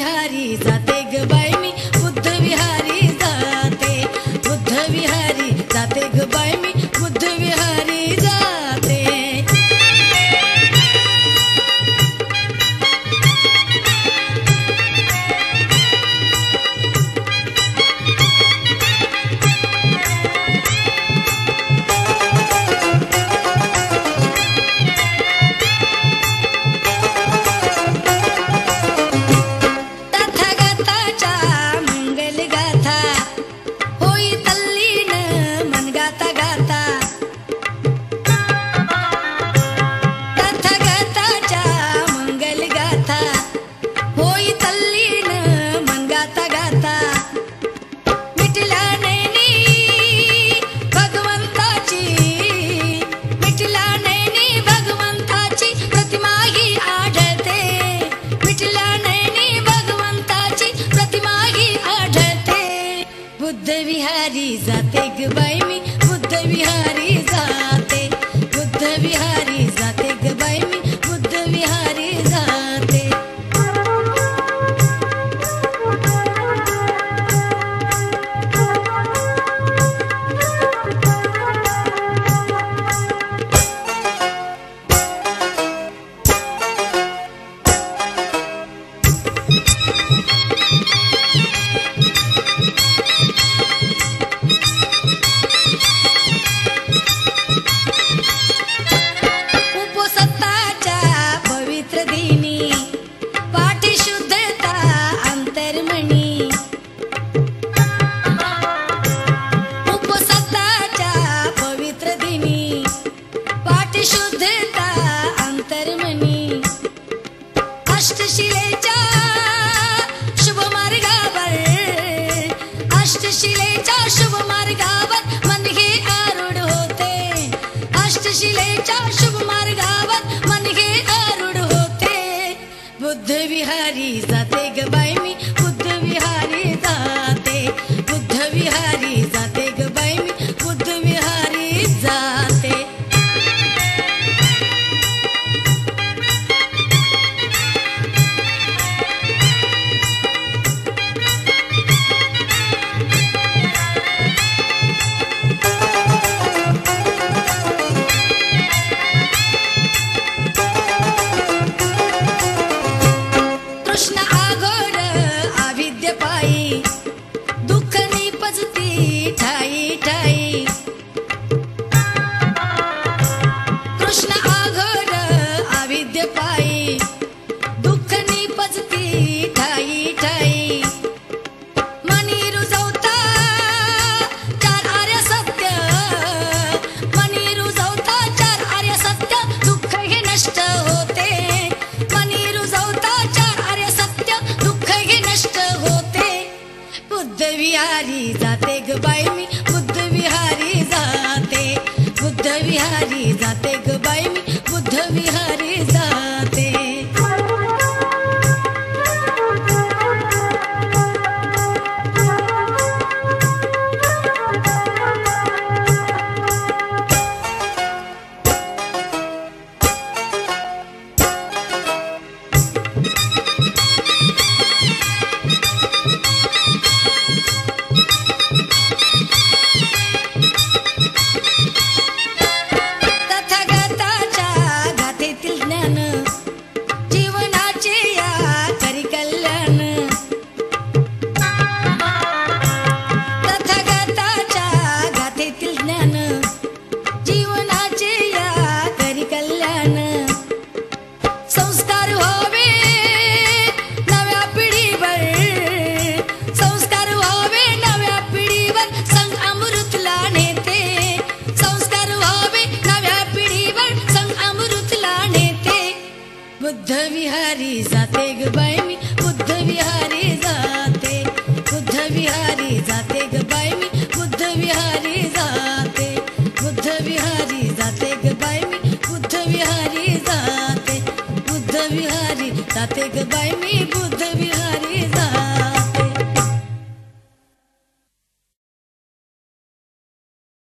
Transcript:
विहारी जाते ग बाई मी बुद्ध विहारी जाते, बुद्ध विहारी जाते ग बाई मी बुद्ध विहारी जाते. बुद्ध विहारी जाते ग बाई मी बुद्ध विहारी जाते, बुद्ध विहारी जाते ग बाई मी बुद्ध विहारी जाते. अष्टशिलेच्या शुभ मार्गावर मन हे आरूढ होते, अष्टशिलेच्या शुभ मार्गावर मन हे आरूढ होते. बुद्ध विहारी जाते ग बाई मी बुद्ध विहारी जाते, बुद्ध विहारी जाते ग बाई मी बुद्ध विहारी जाते. विहारी जाते ग बाई मी बुद्ध विहारी जाते, बुद्ध विहारी जाते ग बाई मी बुद्ध विहारी जाते. बुद्ध विहारी जाते ग बाई मी बुद्ध विहारी जाते, बुद्ध विहारी जाते ग बाई मी बुद्ध विहारी जाते, बुद्ध विहारी जाते ग बाई मी बुद्ध विहारी जाते, बुद्ध विहारी जाते ग बाई मी बुद्ध विहारी